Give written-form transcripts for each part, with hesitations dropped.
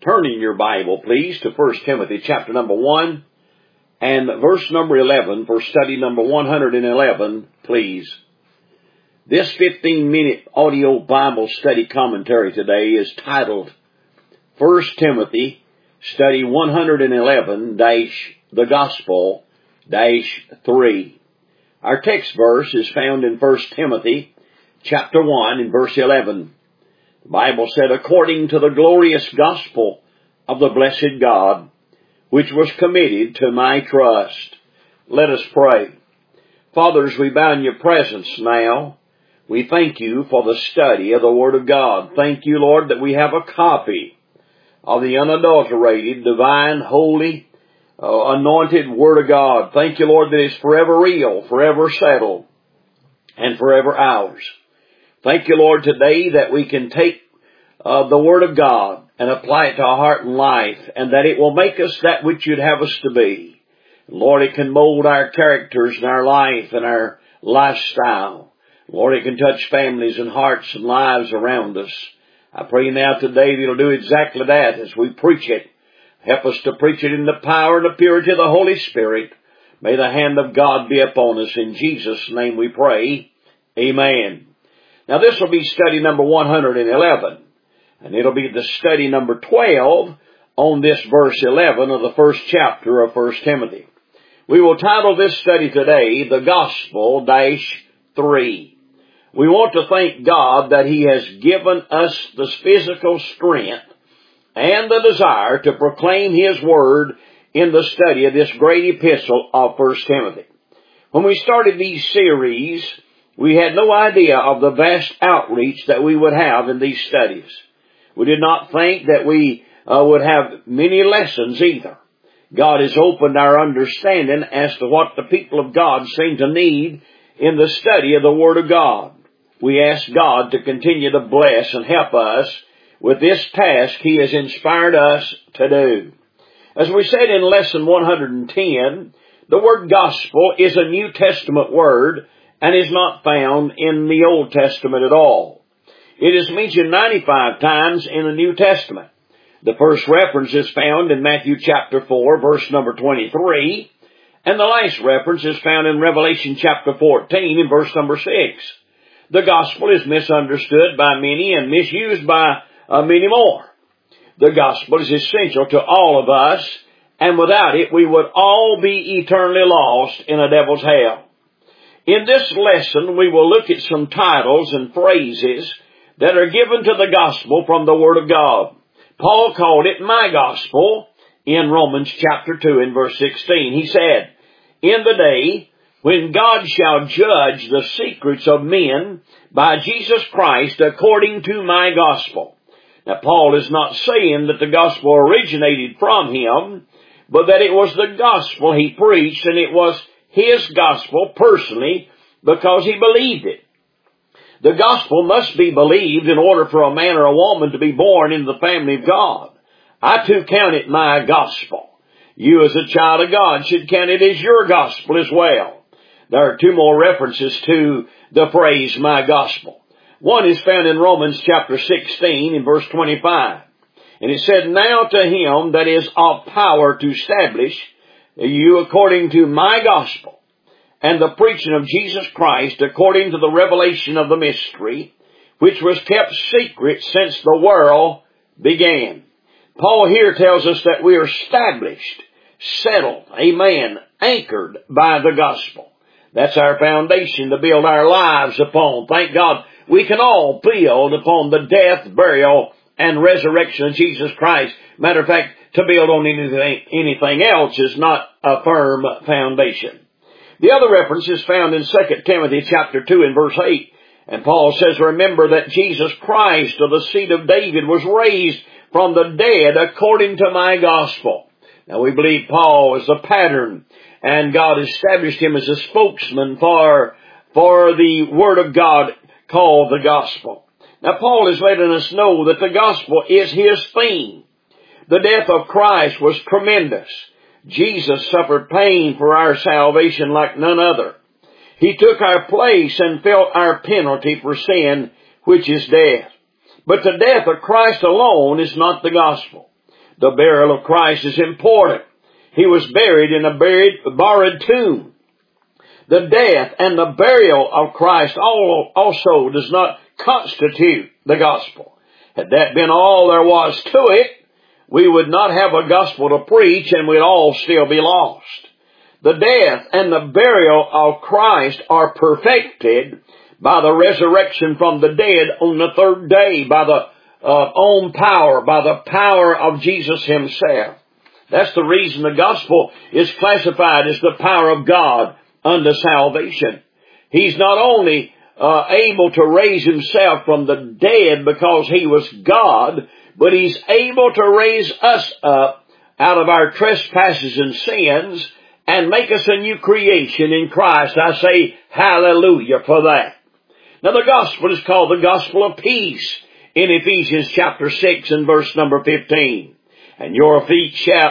Turn in your Bible, please, to 1 Timothy chapter number 1 and verse number 11 for study number 111, please. This 15-minute audio Bible study commentary today is titled 1 Timothy Study 111-The Gospel-3. Our text verse is found in 1 Timothy chapter 1 and verse 11. The Bible said, according to the glorious gospel of the blessed God, which was committed to my trust. Let us pray. Father, as we bow in your presence now, we thank you for the study of the Word of God. Thank you, Lord, that we have a copy of the unadulterated, divine, holy, anointed Word of God. Thank you, Lord, that it's forever real, forever settled, and forever ours. Thank you, Lord, today that we can take the Word of God and apply it to our heart and life, and that it will make us that which you'd have us to be. Lord, it can mold our characters and our life and our lifestyle. Lord, it can touch families and hearts and lives around us. I pray now today that you'll do exactly that as we preach it. Help us to preach it in the power and the purity of the Holy Spirit. May the hand of God be upon us. In Jesus' name we pray. Amen. Now this will be study number 111. And it'll be the study number 12 on this verse 11 of the first chapter of 1 Timothy. We will title this study today, The Gospel-3. We want to thank God that He has given us the physical strength and the desire to proclaim His Word in the study of this great epistle of 1 Timothy. When we started these series, we had no idea of the vast outreach that we would have in these studies. We did not think that we would have many lessons either. God has opened our understanding as to what the people of God seem to need in the study of the Word of God. We ask God to continue to bless and help us with this task He has inspired us to do. As we said in lesson 110, the word gospel is a New Testament word and is not found in the Old Testament at all. It is mentioned 95 times in the New Testament. The first reference is found in Matthew chapter 4, verse number 23, and the last reference is found in Revelation chapter 14 and verse number 6. The gospel is misunderstood by many and misused by many more. The gospel is essential to all of us, and without it we would all be eternally lost in a devil's hell. In this lesson we will look at some titles and phrases that are given to the gospel from the Word of God. Paul called it my gospel in Romans chapter 2 and verse 16. He said, in the day when God shall judge the secrets of men by Jesus Christ according to my gospel. Now Paul is not saying that the gospel originated from him, but that it was the gospel he preached, and it was his gospel personally because he believed it. The gospel must be believed in order for a man or a woman to be born into the family of God. I too count it my gospel. You as a child of God should count it as your gospel as well. There are two more references to the phrase my gospel. One is found in Romans chapter 16 in verse 25. And it said, now to him that is of power to establish you according to my gospel, and the preaching of Jesus Christ according to the revelation of the mystery, which was kept secret since the world began. Paul here tells us that we are established, settled, amen, anchored by the gospel. That's our foundation to build our lives upon. Thank God we can all build upon the death, burial, and resurrection of Jesus Christ. Matter of fact, to build on anything else is not a firm foundation. The other reference is found in 2 Timothy chapter 2 and verse 8. And Paul says, remember that Jesus Christ of the seed of David was raised from the dead according to my gospel. Now we believe Paul is a pattern, and God established him as a spokesman for the Word of God called the gospel. Now Paul is letting us know that the gospel is his theme. The death of Christ was tremendous. Jesus suffered pain for our salvation like none other. He took our place and felt our penalty for sin, which is death. But the death of Christ alone is not the gospel. The burial of Christ is important. He was buried in a borrowed tomb. The death and the burial of Christ also does not constitute the gospel. Had that been all there was to it, we would not have a gospel to preach and we'd all still be lost. The death and the burial of Christ are perfected by the resurrection from the dead on the third day, by the own power, by the power of Jesus Himself. That's the reason the gospel is classified as the power of God unto salvation. He's not only able to raise Himself from the dead because He was God, but He's able to raise us up out of our trespasses and sins and make us a new creation in Christ. I say hallelujah for that. Now the gospel is called the gospel of peace in Ephesians chapter 6 and verse number 15. And your feet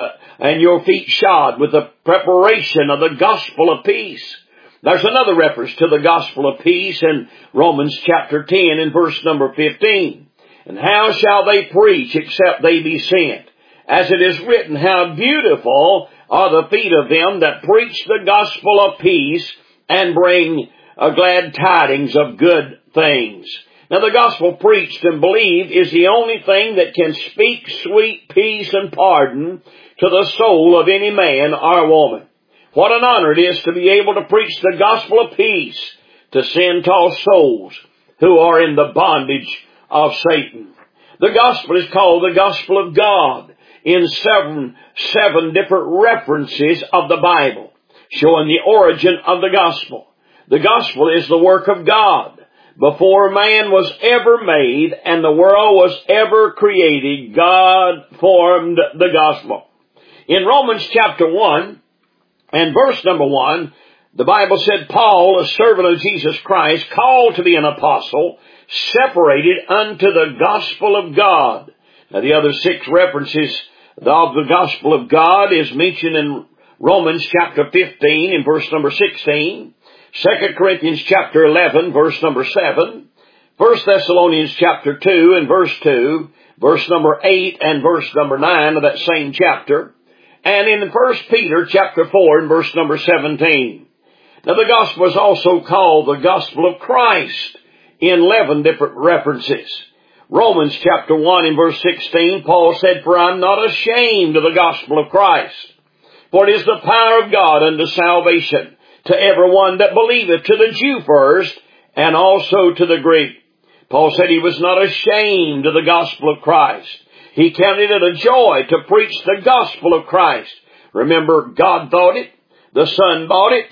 shod with the preparation of the gospel of peace. There's another reference to the gospel of peace in Romans chapter 10 and verse number 15. And how shall they preach except they be sent? As it is written, how beautiful are the feet of them that preach the gospel of peace and bring glad tidings of good things. Now the gospel preached and believed is the only thing that can speak sweet peace and pardon to the soul of any man or woman. What an honor it is to be able to preach the gospel of peace to sin-tossed souls who are in the bondage of Satan. The gospel is called the gospel of God in seven different references of the Bible, showing the origin of the gospel. The gospel is the work of God. Before man was ever made and the world was ever created, God formed the gospel. In Romans chapter 1 and verse number 1, the Bible said, Paul, a servant of Jesus Christ, called to be an apostle, separated unto the gospel of God. Now the other 6 references of the gospel of God is mentioned in Romans chapter 15 and verse number 16. 2 Corinthians chapter 11, verse number 7, 1 Thessalonians chapter 2 and verse 2, verse number 8 and verse number 9 of that same chapter, and in 1 Peter chapter 4 and verse number 17. Now the gospel is also called the gospel of Christ in 11 different references. Romans chapter 1 and verse 16, Paul said, For I am not ashamed of the gospel of Christ, for it is the power of God unto salvation to everyone that believeth, to the Jew first, and also to the Greek. Paul said he was not ashamed of the gospel of Christ. He counted it a joy to preach the gospel of Christ. Remember, God thought it, the Son bought it,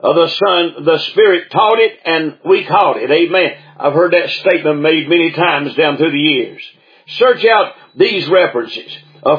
the Spirit taught it, and we caught it. Amen. I've heard that statement made many times down through the years. Search out these references.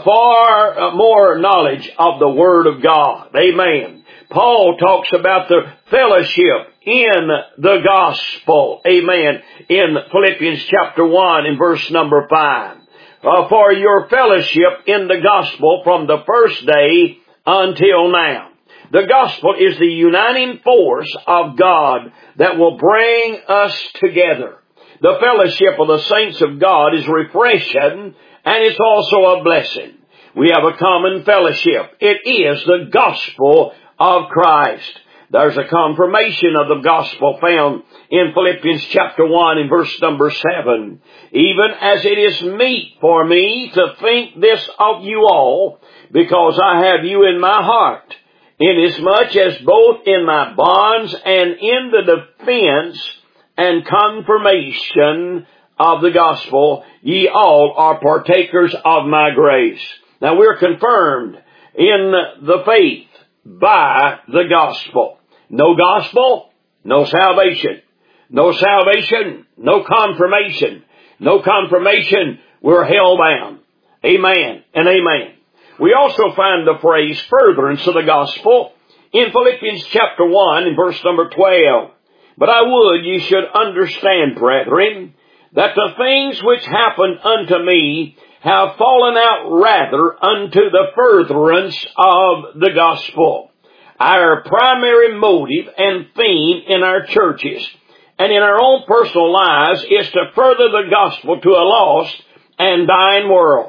Far more knowledge of the Word of God. Amen. Paul talks about the fellowship in the gospel. Amen. In Philippians chapter 1 and verse number 5. For your fellowship in the gospel from the first day until now. The gospel is the uniting force of God that will bring us together. The fellowship of the saints of God is refreshing, and it's also a blessing. We have a common fellowship. It is the gospel of Christ. There's a confirmation of the gospel found in Philippians chapter 1 and verse number 7. Even as it is meet for me to think this of you all, because I have you in my heart, inasmuch as both in my bonds and in the defense and confirmation of the gospel, ye all are partakers of my grace. Now we're confirmed in the faith by the gospel. No gospel, no salvation. No salvation, no confirmation. No confirmation, we're hell-bound. Amen and amen. We also find the phrase furtherance of the gospel in Philippians chapter 1 and verse number 12. But I would ye should understand, brethren, that the things which happened unto me have fallen out rather unto the furtherance of the gospel. Our primary motive and theme in our churches and in our own personal lives is to further the gospel to a lost and dying world.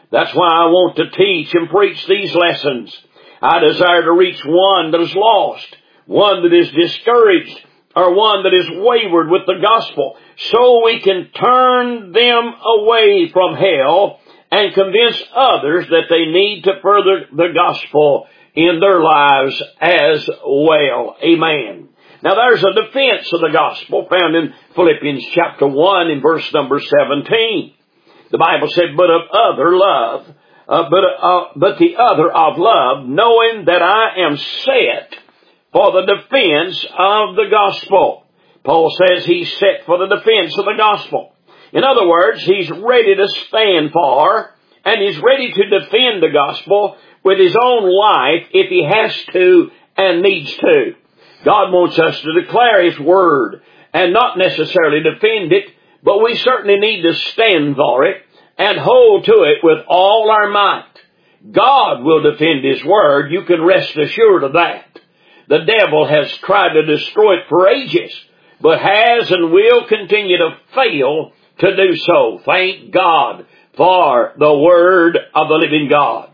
That's why I want to teach and preach these lessons. I desire to reach one that is lost, one that is discouraged, or one that is wayward with the gospel, so we can turn them away from hell and convince others that they need to further the gospel in their lives as well. Amen. Now there's a defense of the gospel found in Philippians chapter 1 in verse number 17. The Bible said, but the other of love, knowing that I am set for the defense of the gospel. Paul says he's set for the defense of the gospel. In other words, he's ready to stand for, and he's ready to defend the gospel with his own life if he has to and needs to. God wants us to declare his word and not necessarily defend it, but we certainly need to stand for it and hold to it with all our might. God will defend his word. You can rest assured of that. The devil has tried to destroy it for ages, but has and will continue to fail to do so. Thank God for the word of the living God.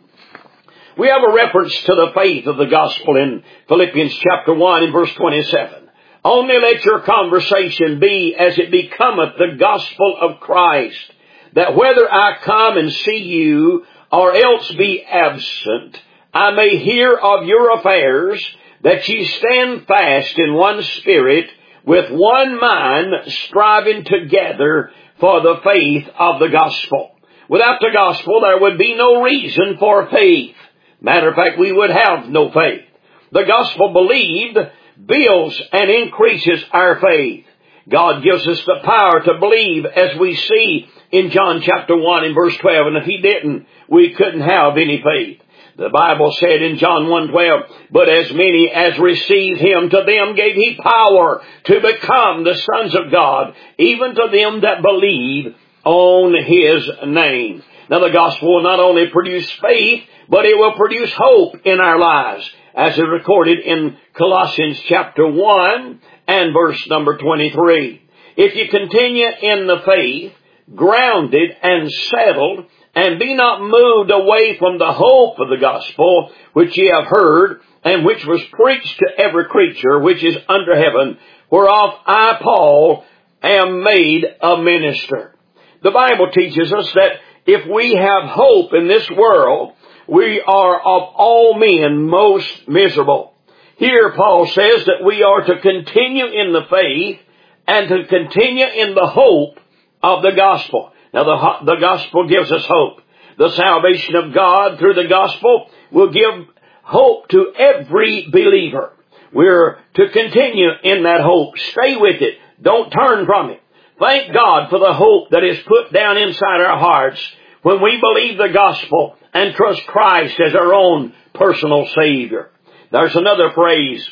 We have a reference to the faith of the gospel in Philippians chapter 1 and verse 27. Only let your conversation be as it becometh the gospel of Christ, that whether I come and see you or else be absent, I may hear of your affairs, that ye stand fast in one spirit, with one mind, striving together for the faith of the gospel. Without the gospel, there would be no reason for faith. Matter of fact, we would have no faith. The gospel believed builds and increases our faith. God gives us the power to believe, as we see in John chapter 1 and verse 12. And if he didn't, we couldn't have any faith. The Bible said in John 1:12, but as many as received him, to them gave he power to become the sons of God, even to them that believe on his name. Now the gospel will not only produce faith, but it will produce hope in our lives, as is recorded in Colossians chapter 1 and verse number 23. If you continue in the faith, grounded and settled, and be not moved away from the hope of the gospel, which ye have heard, and which was preached to every creature which is under heaven, whereof I, Paul, am made a minister. The Bible teaches us that if we have hope in this world, we are of all men most miserable. Here Paul says that we are to continue in the faith and to continue in the hope of the gospel. Now the gospel gives us hope. The salvation of God through the gospel will give hope to every believer. We're to continue in that hope. Stay with it. Don't turn from it. Thank God for the hope that is put down inside our hearts when we believe the gospel and trust Christ as our own personal Savior. There's another phrase,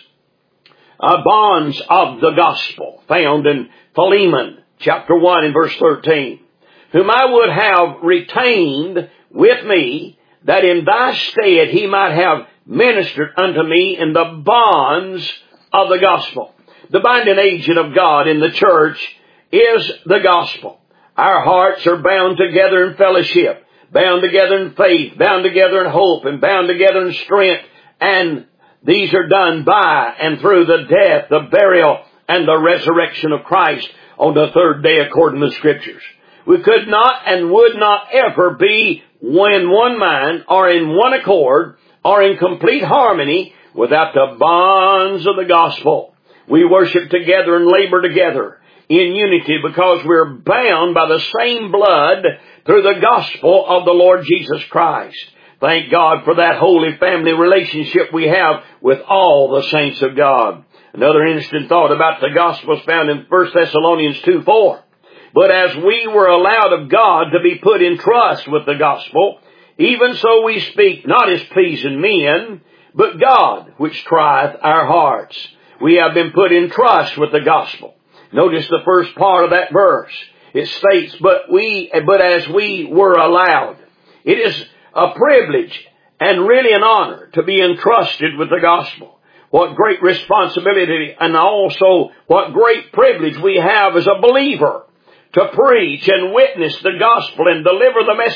bonds of the gospel, found in Philemon chapter 1 and verse 13. Whom I would have retained with me, that in thy stead he might have ministered unto me in the bonds of the gospel. The binding agent of God in the church is the gospel. Our hearts are bound together in fellowship, bound together in faith, bound together in hope, and bound together in strength. And these are done by and through the death, the burial, and the resurrection of Christ on the third day according to the Scriptures. We could not and would not ever be in one mind or in one accord or in complete harmony without the bonds of the gospel. We worship together and labor together in unity because we're bound by the same blood through the gospel of the Lord Jesus Christ. Thank God for that holy family relationship we have with all the saints of God. Another interesting thought about the gospel is found in 1 Thessalonians 2:4. But as we were allowed of God to be put in trust with the gospel, even so we speak not as pleasing men, but God, which trieth our hearts. We have been put in trust with the gospel. Notice the first part of that verse. It states, but as we were allowed. It is a privilege and really an honor to be entrusted with the gospel. What great responsibility and also what great privilege we have as a believer to preach and witness the gospel and deliver the message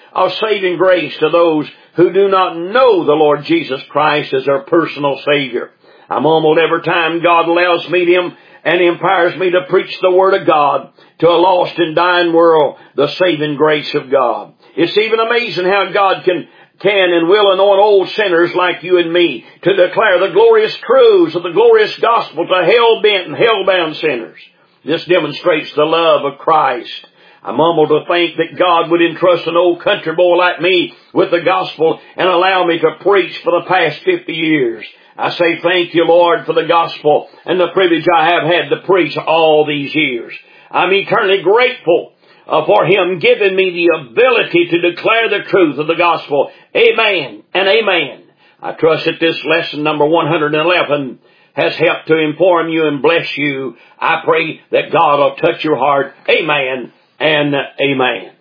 of saving grace to those who do not know the Lord Jesus Christ as their personal Savior. I'm humbled every time God allows me Him and empowers me to preach the Word of God to a lost and dying world, the saving grace of God. It's even amazing how God can and will anoint old sinners like you and me to declare the glorious truths of the glorious gospel to hell-bent and hell-bound sinners. This demonstrates the love of Christ. I'm humbled to think that God would entrust an old country boy like me with the gospel and allow me to preach for the past 50 years. I say thank you, Lord, for the gospel and the privilege I have had to preach all these years. I'm eternally grateful for Him giving me the ability to declare the truth of the gospel. Amen and amen. I trust that this lesson number 111 has helped to inform you and bless you. I pray that God will touch your heart. Amen and amen.